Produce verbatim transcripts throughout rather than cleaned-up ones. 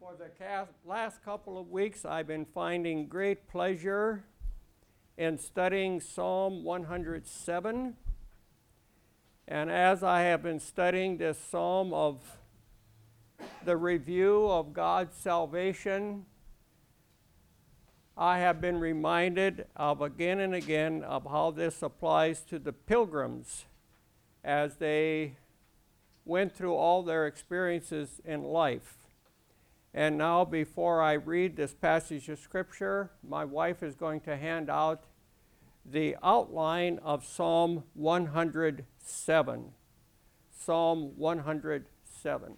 For the cast, last couple of weeks, I've been finding great pleasure in studying Psalm one hundred seven. And as I have been studying this psalm of the review of God's salvation, I have been reminded of again and again of how this applies to the pilgrims as they went through all their experiences in life. And now, before I read this passage of Scripture, my wife is going to hand out the outline of Psalm one hundred seven. Psalm one hundred seven.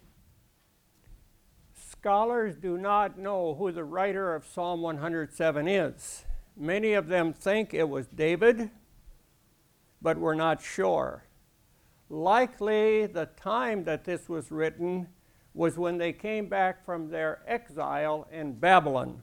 Scholars do not know who the writer of Psalm one hundred seven is. Many of them think it was David, but we're not sure. Likely the time that this was written was when they came back from their exile in Babylon.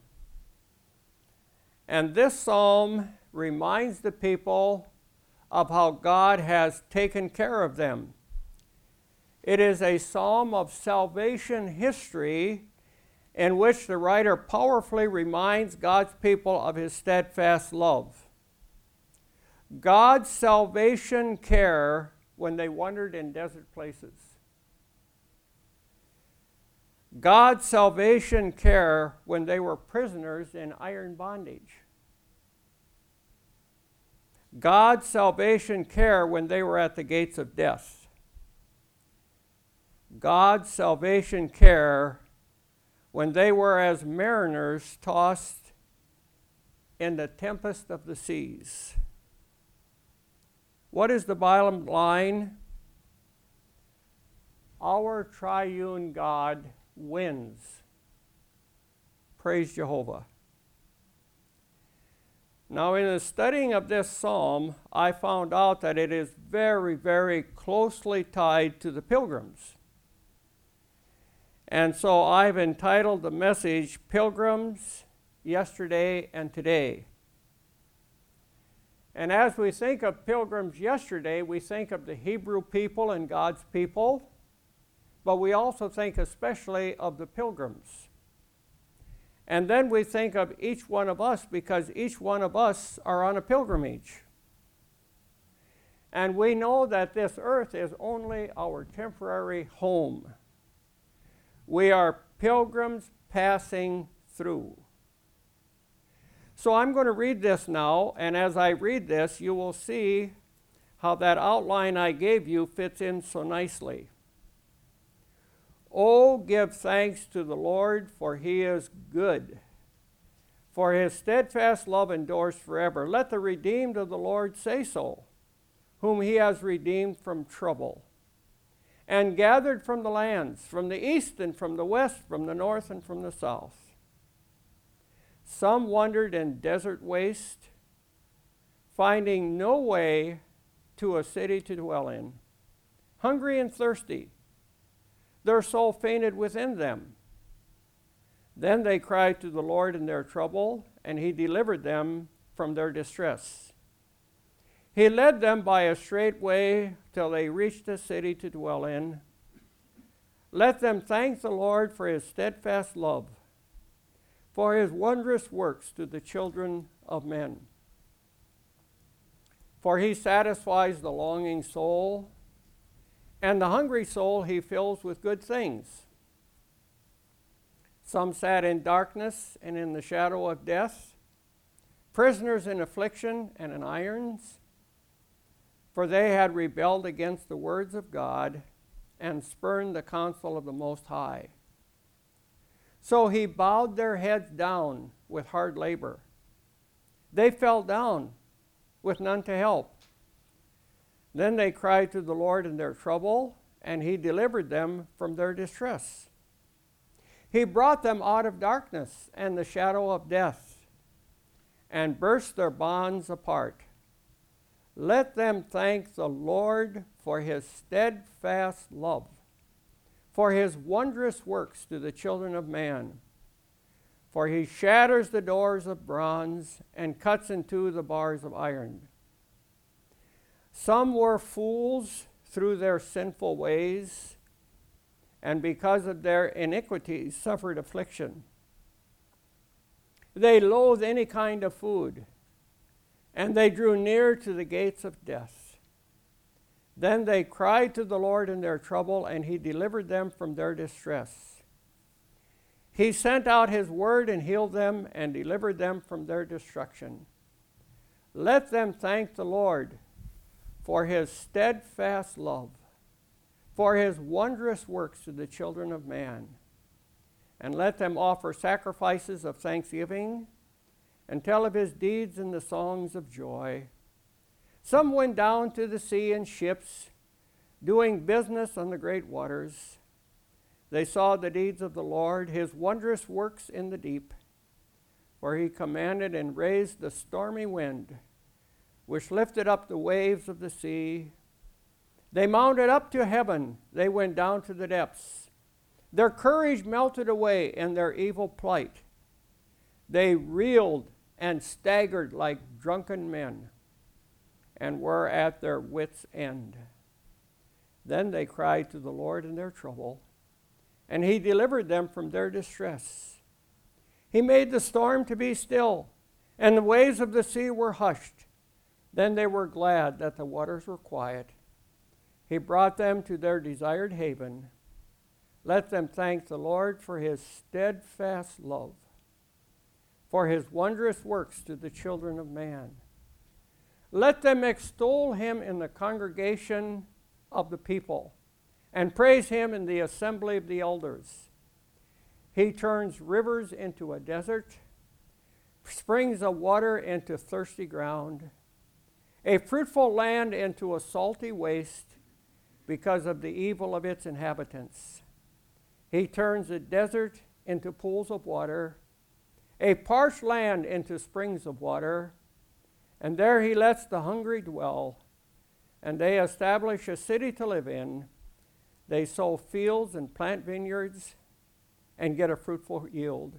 And this psalm reminds the people of how God has taken care of them. It is a psalm of salvation history in which the writer powerfully reminds God's people of his steadfast love. God's salvation care when they wandered in desert places. God's salvation care when they were prisoners in iron bondage. God's salvation care when they were at the gates of death. God's salvation care when they were as mariners tossed in the tempest of the seas. What is the bottom line? Our triune God wins. Praise Jehovah. Now, in the studying of this psalm, I found out that it is very, very closely tied to the pilgrims. And so I've entitled the message, Pilgrims, Yesterday and Today. And as we think of pilgrims yesterday, we think of the Hebrew people and God's people, but we also think especially of the pilgrims. And then we think of each one of us because each one of us are on a pilgrimage. And we know that this earth is only our temporary home. We are pilgrims passing through. So I'm going to read this now, and as I read this, you will see how that outline I gave you fits in so nicely. Oh, give thanks to the Lord, for he is good, for his steadfast love endures forever. Let the redeemed of the Lord say so, whom he has redeemed from trouble, and gathered from the lands, from the east and from the west, from the north and from the south. Some wandered in desert waste, finding no way to a city to dwell in, hungry and thirsty. Their soul fainted within them. Then they cried to the Lord in their trouble, and he delivered them from their distress. He led them by a straight way till they reached a city to dwell in. Let them thank the Lord for his steadfast love, for his wondrous works to the children of men. For he satisfies the longing soul, and the hungry soul he fills with good things. Some sat in darkness and in the shadow of death, prisoners in affliction and in irons, for they had rebelled against the words of God and spurned the counsel of the Most High. So he bowed their heads down with hard labor. They fell down with none to help. Then they cried to the Lord in their trouble, and he delivered them from their distress. He brought them out of darkness and the shadow of death, and burst their bonds apart. Let them thank the Lord for his steadfast love, for his wondrous works to the children of man. For he shatters the doors of bronze and cuts in two the bars of iron. Some were fools through their sinful ways, and because of their iniquities suffered affliction. They loathed any kind of food, and they drew near to the gates of death. Then they cried to the Lord in their trouble, and he delivered them from their distress. He sent out his word and healed them and delivered them from their destruction. Let them thank the Lord for his steadfast love, for his wondrous works to the children of man. And let them offer sacrifices of thanksgiving and tell of his deeds in the songs of joy. Some went down to the sea in ships, doing business on the great waters. They saw the deeds of the Lord, his wondrous works in the deep, where he commanded and raised the stormy wind, which lifted up the waves of the sea. They mounted up to heaven, they went down to the depths. Their courage melted away in their evil plight. They reeled and staggered like drunken men, and were at their wits' end. Then they cried to the Lord in their trouble, and he delivered them from their distress. He made the storm to be still, and the waves of the sea were hushed. Then they were glad that the waters were quiet. He brought them to their desired haven. Let them thank the Lord for his steadfast love, for his wondrous works to the children of man. Let them extol him in the congregation of the people, and praise him in the assembly of the elders. He turns rivers into a desert, springs of water into thirsty ground, a fruitful land into a salty waste because of the evil of its inhabitants. He turns a desert into pools of water, a parched land into springs of water, and there he lets the hungry dwell, and they establish a city to live in. They sow fields and plant vineyards and get a fruitful yield.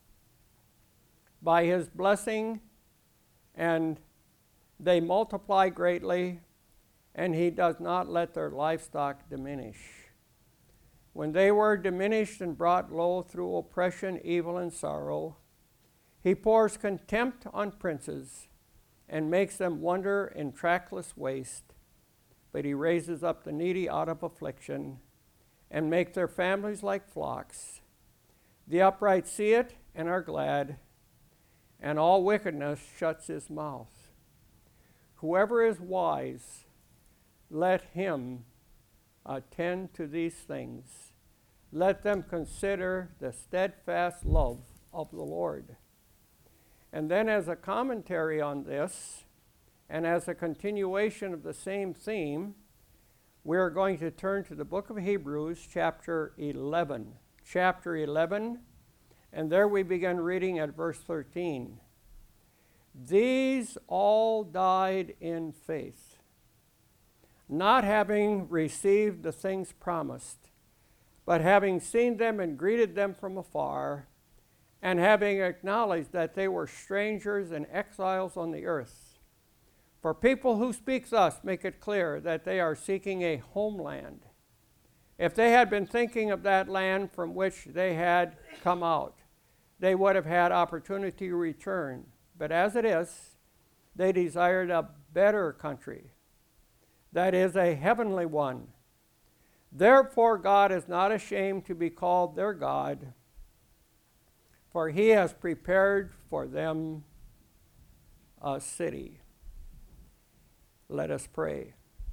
By his blessing, and they multiply greatly, and he does not let their livestock diminish. When they were diminished and brought low through oppression, evil, and sorrow, he pours contempt on princes and makes them wander in trackless waste. But he raises up the needy out of affliction and makes their families like flocks. The upright see it and are glad, and all wickedness shuts his mouth. Whoever is wise, let him attend to these things. Let them consider the steadfast love of the Lord. And then, as a commentary on this, and as a continuation of the same theme, we're going to turn to the book of Hebrews, chapter eleven. Chapter eleven, and there we begin reading at verse thirteen. These all died in faith, not having received the things promised, but having seen them and greeted them from afar, and having acknowledged that they were strangers and exiles on the earth. For people who speak thus make it clear that they are seeking a homeland. If they had been thinking of that land from which they had come out, they would have had opportunity to return. But as it is, they desired a better country, that is, a heavenly one. Therefore God is not ashamed to be called their God, for he has prepared for them a city. Let us pray.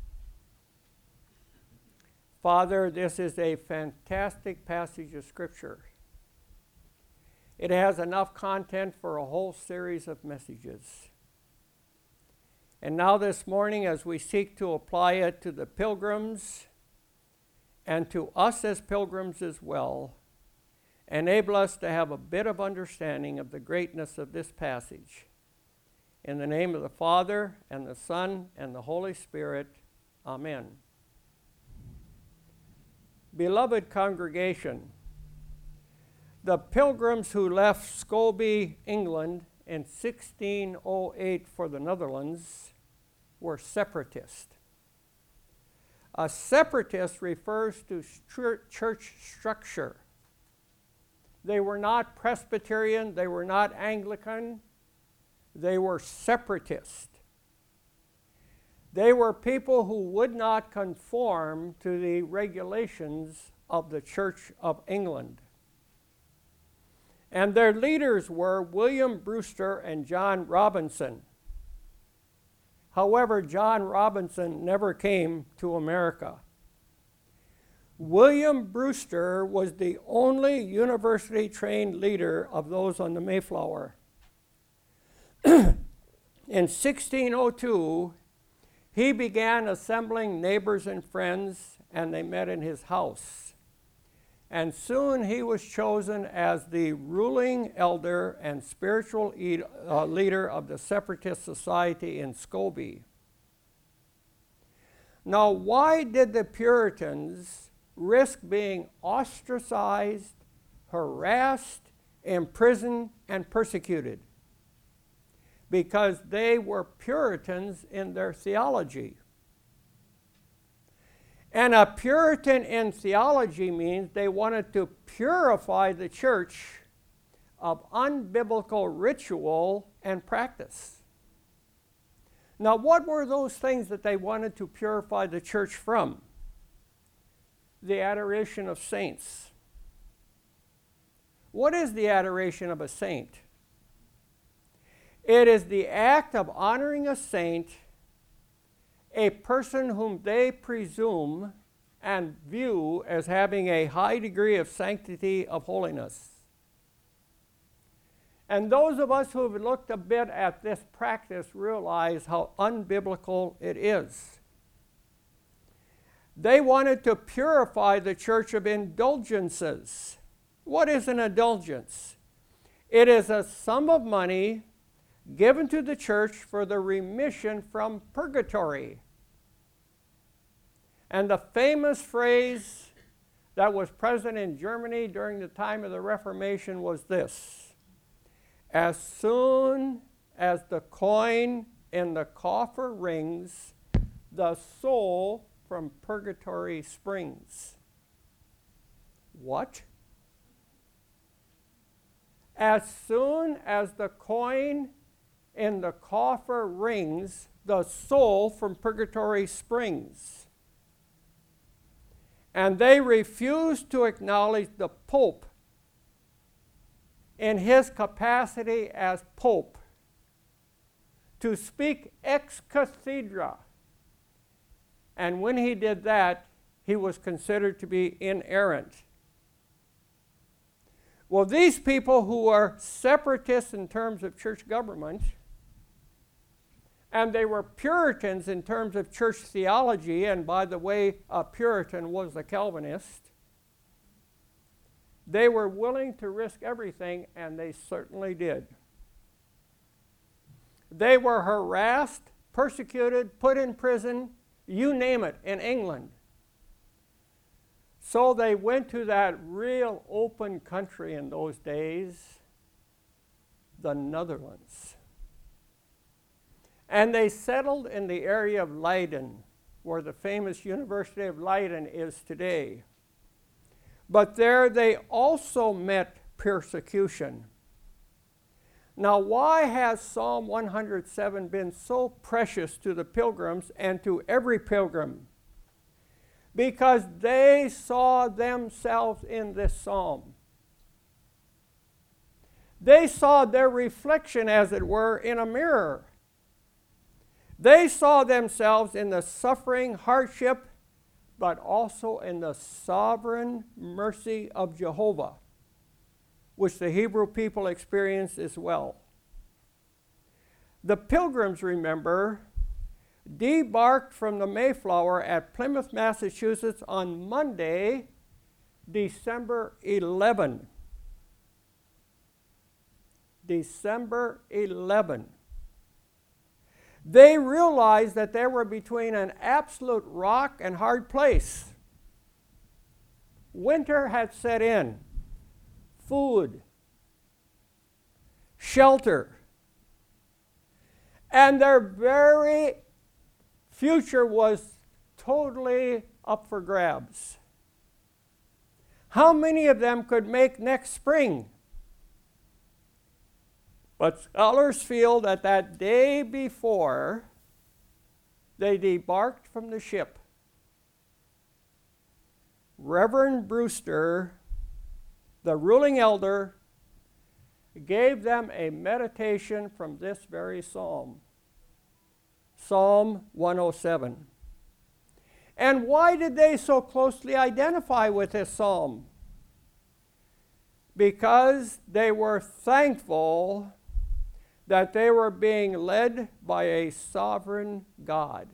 Father, this is a fantastic passage of Scripture. It has enough content for a whole series of messages. And now this morning, as we seek to apply it to the pilgrims and to us as pilgrims as well, enable us to have a bit of understanding of the greatness of this passage. In the name of the Father, and the Son, and the Holy Spirit, amen. Beloved congregation, the pilgrims who left Scobie, England in sixteen oh eight for the Netherlands were separatists. A separatist refers to church structure. They were not Presbyterian, they were not Anglican, they were separatist. They were people who would not conform to the regulations of the Church of England. And their leaders were William Brewster and John Robinson. However, John Robinson never came to America. William Brewster was the only university-trained leader of those on the Mayflower. In sixteen oh two, he began assembling neighbors and friends, and they met in his house. And soon he was chosen as the ruling elder and spiritual e- uh, leader of the Separatist Society in Scobie. Now, why did the Puritans risk being ostracized, harassed, imprisoned, and persecuted? Because they were Puritans in their theology. And a Puritan in theology means they wanted to purify the church of unbiblical ritual and practice. Now, what were those things that they wanted to purify the church from? The adoration of saints. What is the adoration of a saint? It is the act of honoring a saint, a person whom they presume and view as having a high degree of sanctity of holiness. And those of us who have looked a bit at this practice realize how unbiblical it is. They wanted to purify the church of indulgences. What is an indulgence? It is a sum of money given to the church for the remission from purgatory. And the famous phrase that was present in Germany during the time of the Reformation was this: as soon as the coin in the coffer rings, the soul from purgatory springs. What? As soon as the coin in the coffer rings, the soul from purgatory springs. And they refused to acknowledge the Pope in his capacity as Pope to speak ex cathedra. And when he did that, he was considered to be inerrant. Well, these people who are separatists in terms of church government, and they were Puritans in terms of church theology, and by the way, a Puritan was a Calvinist. They were willing to risk everything, and they certainly did. They were harassed, persecuted, put in prison, you name it, in England. So they went to that real open country in those days, the Netherlands. And they settled in the area of Leiden, where the famous University of Leiden is today. But there they also met persecution. Now, why has Psalm one hundred seven been so precious to the pilgrims and to every pilgrim? Because they saw themselves in this psalm. They saw their reflection, as it were, in a mirror. They saw themselves in the suffering, hardship, but also in the sovereign mercy of Jehovah, which the Hebrew people experienced as well. The pilgrims, remember, debarked from the Mayflower at Plymouth, Massachusetts on Monday, December eleventh. December eleventh. They realized that they were between an absolute rock and hard place. Winter had set in. Food, shelter, and their very future was totally up for grabs. How many of them could make next spring? But scholars feel that that day before they debarked from the ship, Reverend Brewster, the ruling elder, gave them a meditation from this very psalm, Psalm one oh seven. And why did they so closely identify with this psalm? Because they were thankful that they were being led by a sovereign God.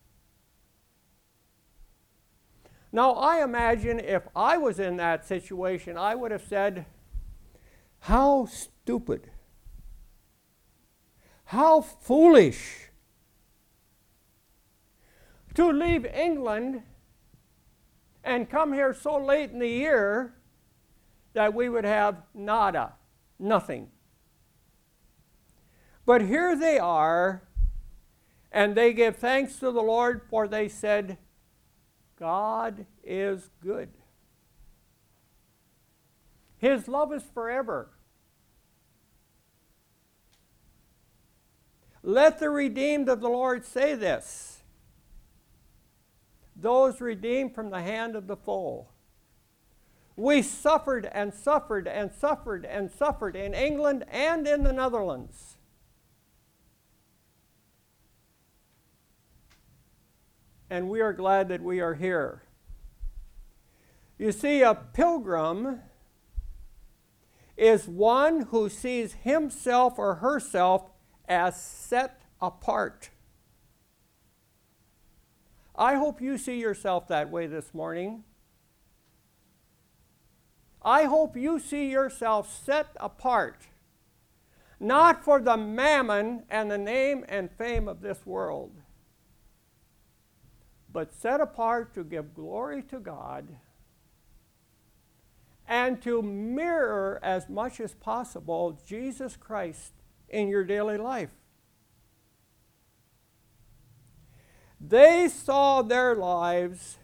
Now, I imagine if I was in that situation, I would have said, how stupid, how foolish to leave England and come here so late in the year that we would have nada, nothing. But here they are, and they give thanks to the Lord, for they said, God is good. His love is forever. Let the redeemed of the Lord say this. Those redeemed from the hand of the foe. We suffered and suffered and suffered and suffered in England and in the Netherlands. And we are glad that we are here. You see, a pilgrim is one who sees himself or herself as set apart. I hope you see yourself that way this morning. I hope you see yourself set apart, not for the mammon and the name and fame of this world, but set apart to give glory to God and to mirror as much as possible Jesus Christ in your daily life. They saw their lives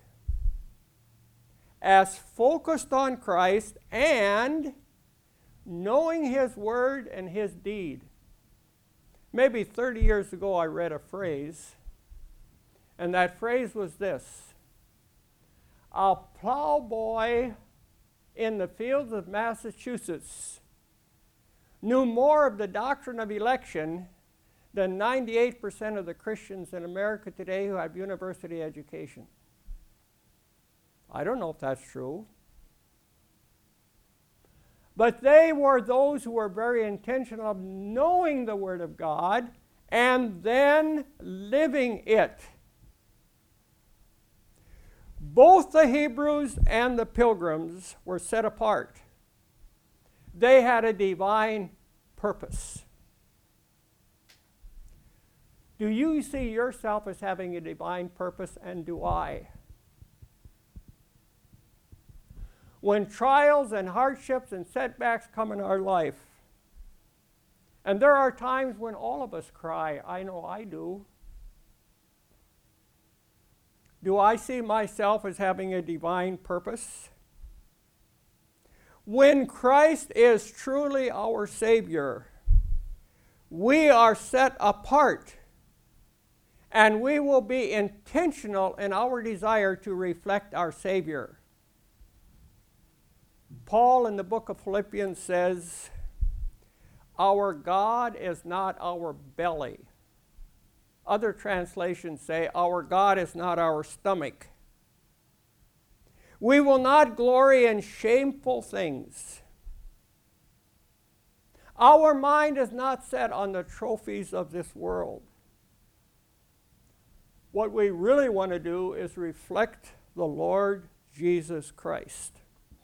as focused on Christ and knowing His word and His deed. Maybe thirty years ago I read a phrase, and that phrase was this: a plowboy in the fields of Massachusetts knew more of the doctrine of election than ninety-eight percent of the Christians in America today who have university education. I don't know if that's true. But they were those who were very intentional of knowing the Word of God and then living it. Both the Hebrews and the Pilgrims were set apart. They had a divine purpose. Do you see yourself as having a divine purpose, and do I? When trials and hardships and setbacks come in our life, and there are times when all of us cry, I know I do. Do I see myself as having a divine purpose? When Christ is truly our Savior, we are set apart, and we will be intentional in our desire to reflect our Savior. Paul in the book of Philippians says, our God is not our belly. Other translations say, our God is not our stomach. We will not glory in shameful things. Our mind is not set on the trophies of this world. What we really want to do is reflect the Lord Jesus Christ.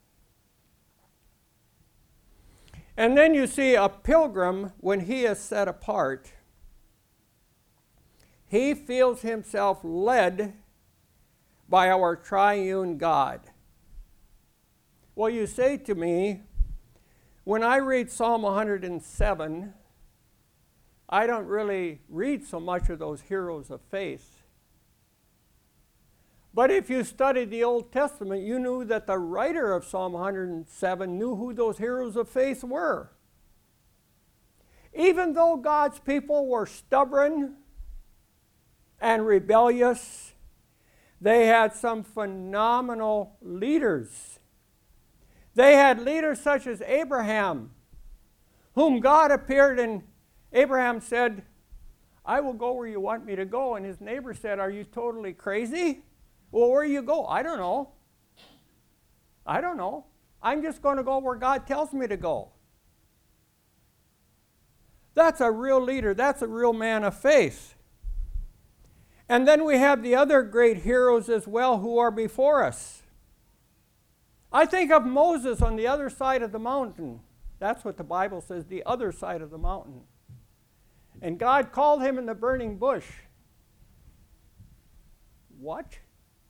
And then you see a pilgrim, when he is set apart, he feels himself led by our triune God. Well, you say to me, when I read Psalm one hundred seven, I don't really read so much of those heroes of faith. But if you studied the Old Testament, you knew that the writer of Psalm one hundred seven knew who those heroes of faith were. Even though God's people were stubborn and rebellious, they had some phenomenal leaders. They had leaders such as Abraham, whom God appeared and Abraham said, I will go where you want me to go. And his neighbor said, are you totally crazy? Well, where you go? I don't know. I don't know. I'm just going to go where God tells me to go. That's a real leader. That's a real man of faith. And then we have the other great heroes as well who are before us. I think of Moses on the other side of the mountain. That's what the Bible says, the other side of the mountain. And God called him in the burning bush. What?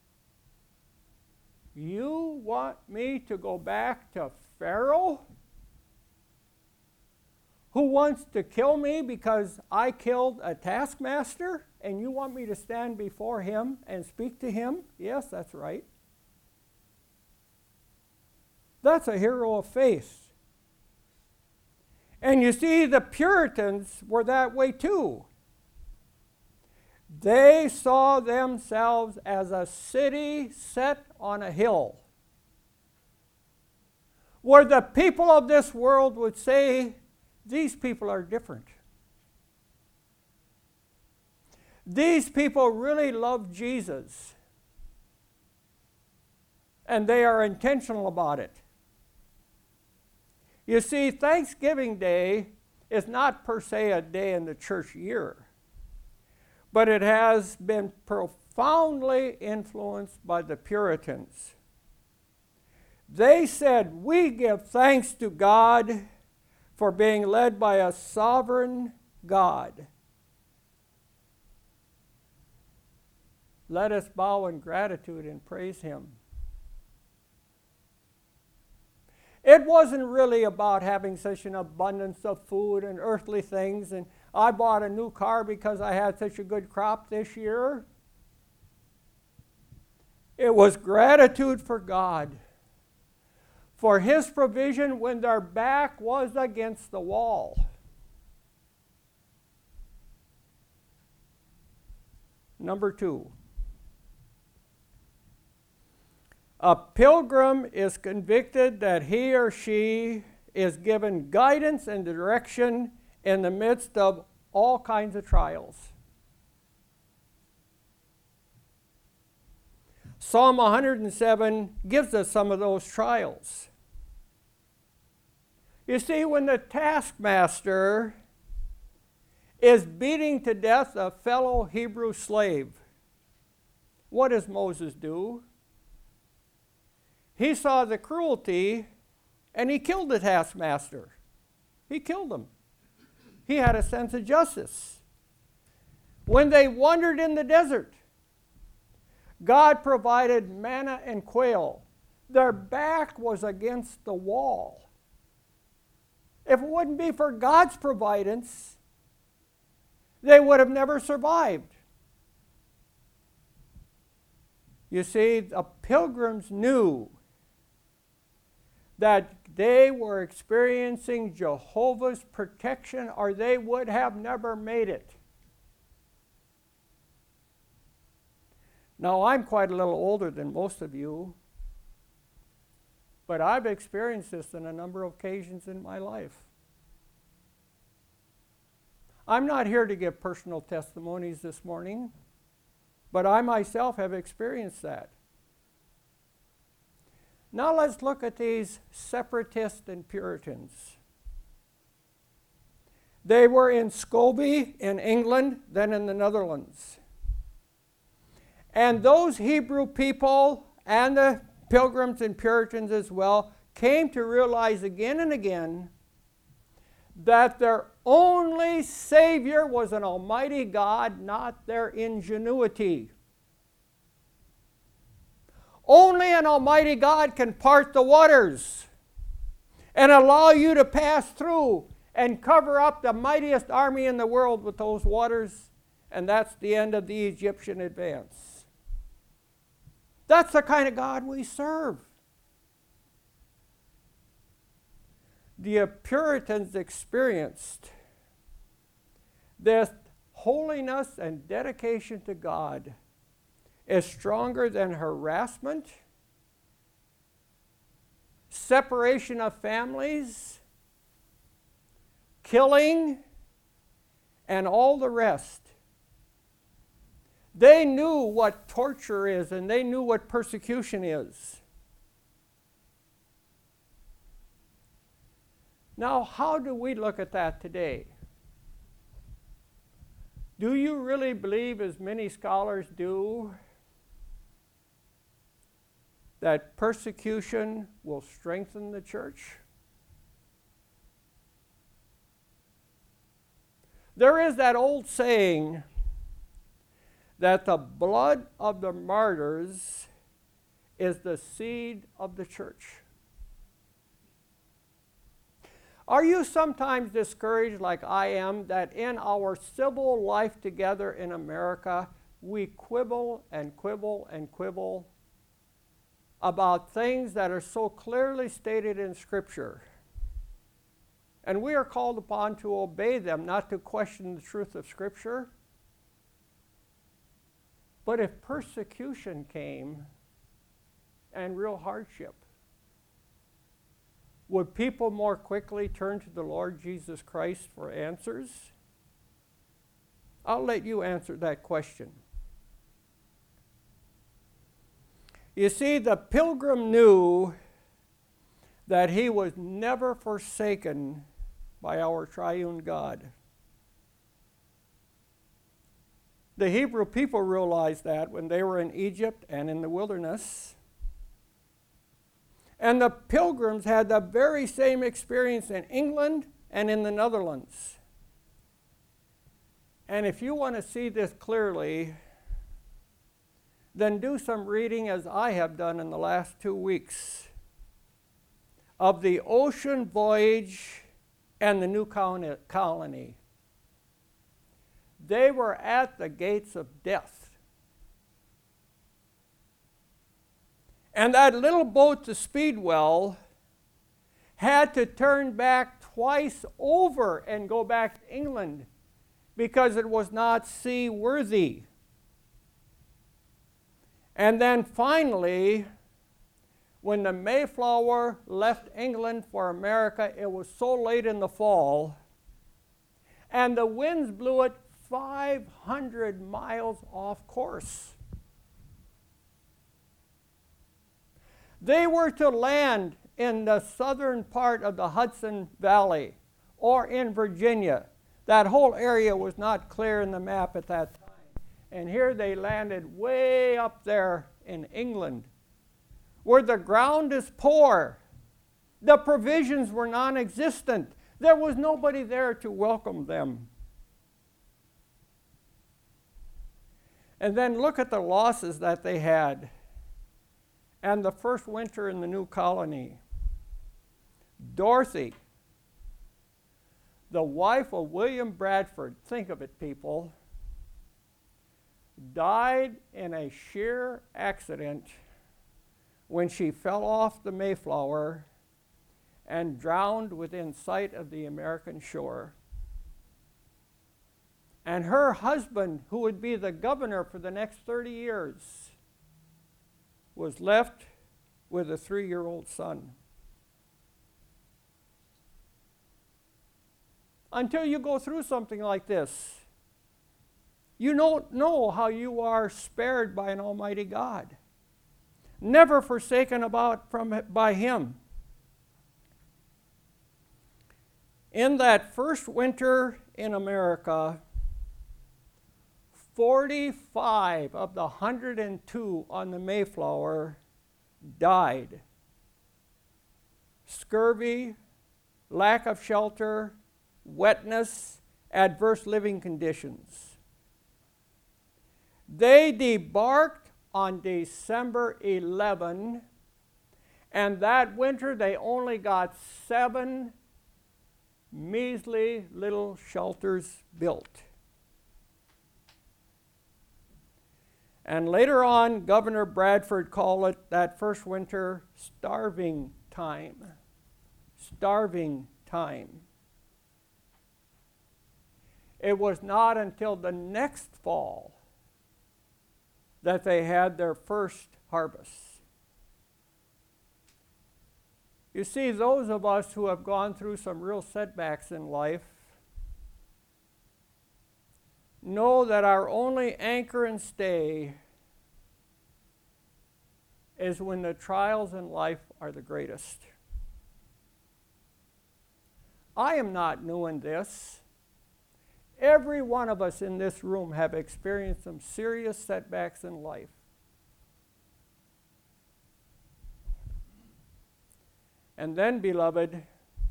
You want me to go back to Pharaoh, who wants to kill me because I killed a taskmaster, and you want me to stand before him and speak to him? Yes, that's right. That's a hero of faith. And you see, the Puritans were that way too. They saw themselves as a city set on a hill, where the people of this world would say, these people are different. These people really love Jesus, and they are intentional about it. You see, Thanksgiving Day is not per se a day in the church year, but it has been profoundly influenced by the Puritans. They said, we give thanks to God for being led by a sovereign God. Let us bow in gratitude and praise him. It wasn't really about having such an abundance of food and earthly things, and I bought a new car because I had such a good crop this year. It was gratitude for God, for his provision when their back was against the wall. Number two, a pilgrim is convicted that he or she is given guidance and direction in the midst of all kinds of trials. Psalm one hundred seven gives us some of those trials. You see, when the taskmaster is beating to death a fellow Hebrew slave, what does Moses do? He saw the cruelty and he killed the taskmaster. He killed him. He had a sense of justice. When they wandered in the desert, God provided manna and quail. Their back was against the wall. If it wouldn't be for God's providence, they would have never survived. You see, the pilgrims knew that they were experiencing Jehovah's protection, or they would have never made it. Now, I'm quite a little older than most of you, but I've experienced this on a number of occasions in my life. I'm not here to give personal testimonies this morning, but I myself have experienced that. Now let's look at these separatists and Puritans. They were in Scobie in England, then in the Netherlands. And those Hebrew people and the Pilgrims and Puritans as well came to realize again and again that their only Savior was an almighty God, not their ingenuity. Only an almighty God can part the waters and allow you to pass through and cover up the mightiest army in the world with those waters, and that's the end of the Egyptian advance. That's the kind of God we serve. The Puritans experienced this holiness and dedication to God is stronger than harassment, separation of families, killing, and all the rest. They knew what torture is, and they knew what persecution is. Now, how do we look at that today? Do you really believe, as many scholars do, that persecution will strengthen the church? There is that old saying that the blood of the martyrs is the seed of the church. Are you sometimes discouraged, like I am, that in our civil life together in America, we quibble and quibble and quibble about things that are so clearly stated in Scripture? And we are called upon to obey them, not to question the truth of Scripture. But if persecution came and real hardship, would people more quickly turn to the Lord Jesus Christ for answers? I'll let you answer that question. You see, the pilgrim knew that he was never forsaken by our triune God. The Hebrew people realized that when they were in Egypt and in the wilderness. And the pilgrims had the very same experience in England and in the Netherlands. And if you want to see this clearly, then do some reading, as I have done in the last two weeks, of the ocean voyage and the new colony. They were at the gates of death. And that little boat, the Speedwell, had to turn back twice over and go back to England because it was not seaworthy. And then finally, when the Mayflower left England for America, it was so late in the fall, and the winds blew it five hundred miles off course. They were to land in the southern part of the Hudson Valley or in Virginia. That whole area was not clear in the map at that time. And here they landed way up there in England, where the ground is poor. The provisions were non-existent. There was nobody there to welcome them. And then look at the losses that they had. And the first winter in the new colony. Dorothy, the wife of William Bradford, think of it, people, died in a sheer accident when she fell off the Mayflower and drowned within sight of the American shore. And her husband, who would be the governor for the next thirty years, was left with a three-year-old son. Until you go through something like this, you don't know how you are spared by an almighty God, never forsaken about from by him. In that first winter in America, forty-five of the one hundred two on the Mayflower died. Scurvy, lack of shelter, wetness, adverse living conditions. They debarked on December eleventh, and that winter they only got seven measly little shelters built. And later on, Governor Bradford called it that first winter starving time. Starving time. It was not until the next fall that they had their first harvest. You see, those of us who have gone through some real setbacks in life know that our only anchor and stay is when the trials in life are the greatest. I am not new in this. Every one of us in this room have experienced some serious setbacks in life. And then, beloved,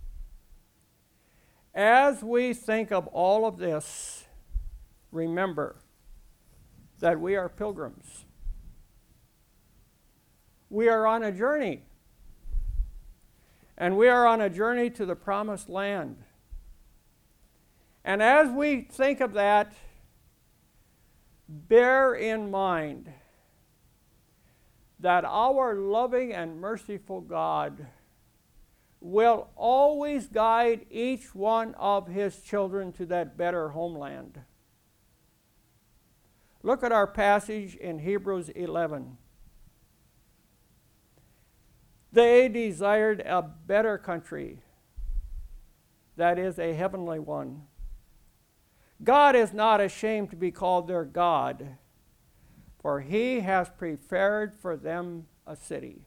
as we think of all of this, remember that we are pilgrims. We are on a journey. And we are on a journey to the promised land. And as we think of that, bear in mind that our loving and merciful God will always guide each one of his children to that better homeland. Look at our passage in Hebrews eleven. They desired a better country, that is, a heavenly one. God is not ashamed to be called their God, for he has prepared for them a city.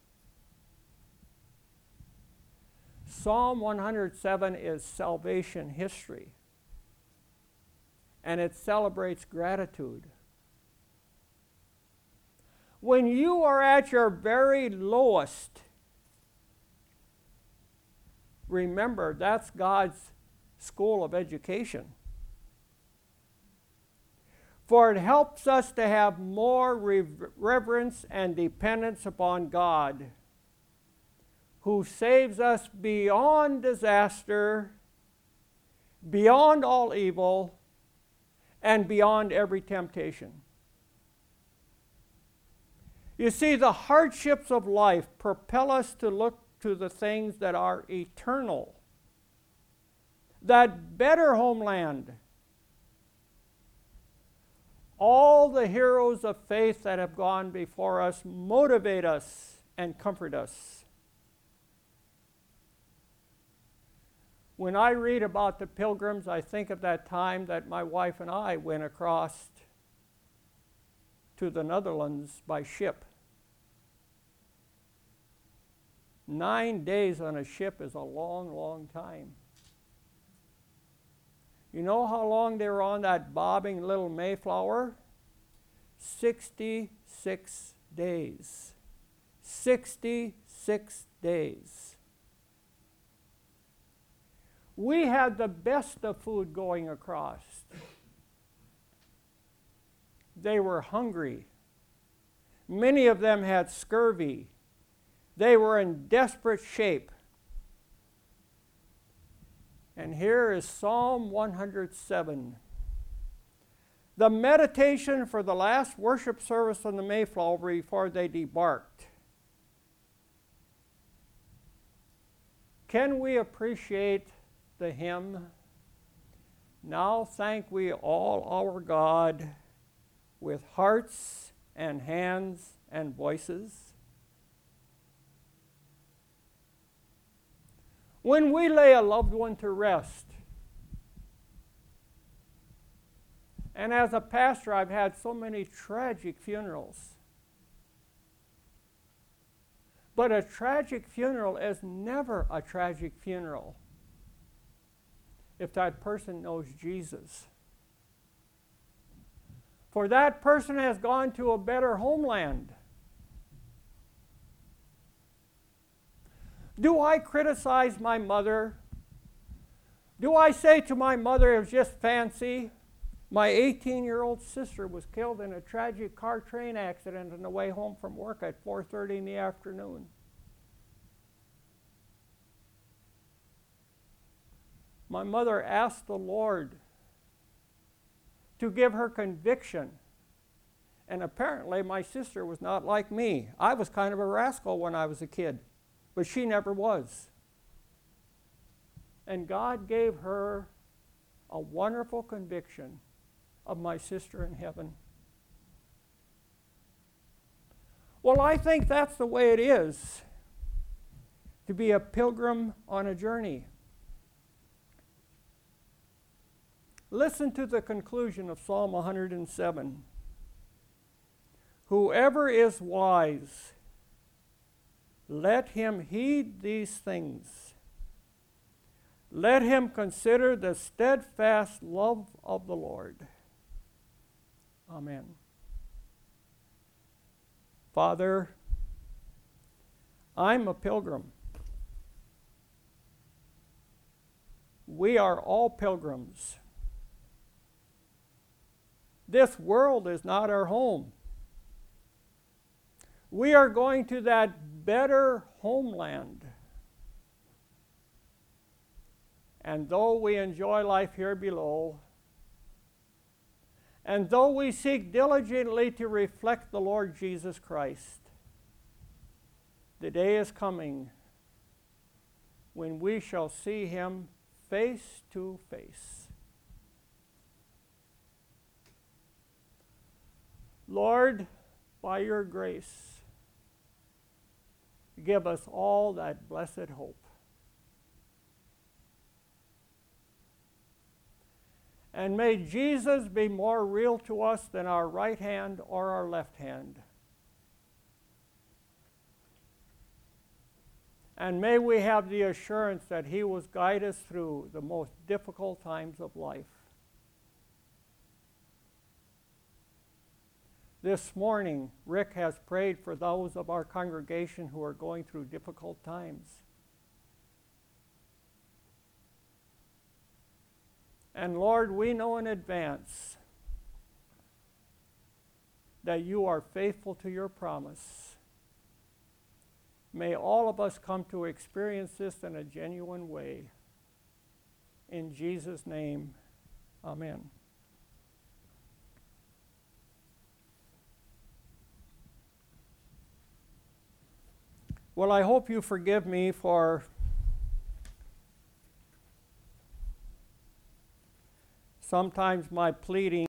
Psalm one hundred seven is salvation history, and it celebrates gratitude. When you are at your very lowest, remember that's God's school of education. For it helps us to have more reverence and dependence upon God, who saves us beyond disaster, beyond all evil, and beyond every temptation. You see, the hardships of life propel us to look to the things that are eternal, that better homeland. All the heroes of faith that have gone before us motivate us and comfort us. When I read about the pilgrims, I think of that time that my wife and I went across to the Netherlands by ship. Nine days on a ship is a long, long time. You know how long they were on that bobbing little Mayflower? sixty-six days. sixty-six days. We had the best of food going across. They were hungry. Many of them had scurvy. They were in desperate shape. And here is Psalm one hundred seven. The meditation for the last worship service on the Mayflower before they debarked. Can we appreciate the hymn, "Now thank we all our God with hearts and hands and voices"? When we lay a loved one to rest, and as a pastor, I've had so many tragic funerals. But a tragic funeral is never a tragic funeral if that person knows Jesus. For that person has gone to a better homeland. Do I criticize my mother? Do I say to my mother it was just fancy? My eighteen-year-old sister was killed in a tragic car train accident on the way home from work at four thirty in the afternoon. My mother asked the Lord to give her conviction And apparently my sister was not like me. I was kind of a rascal when I was a kid, but she never was. And God gave her a wonderful conviction of my sister in heaven. Well, I think that's the way it is to be a pilgrim on a journey. Listen to the conclusion of Psalm one hundred seven. Whoever is wise, let him heed these things. Let him consider the steadfast love of the Lord. Amen. Father, I'm a pilgrim. We are all pilgrims. This world is not our home. We are going to that better homeland. And though we enjoy life here below, and though we seek diligently to reflect the Lord Jesus Christ, the day is coming when we shall see him face to face. Lord, by your grace, give us all that blessed hope. And may Jesus be more real to us than our right hand or our left hand. And may we have the assurance that he will guide us through the most difficult times of life. This morning, Rick has prayed for those of our congregation who are going through difficult times. And Lord, we know in advance that you are faithful to your promise. May all of us come to experience this in a genuine way. In Jesus' name, amen. Well, I hope you forgive me for sometimes my pleading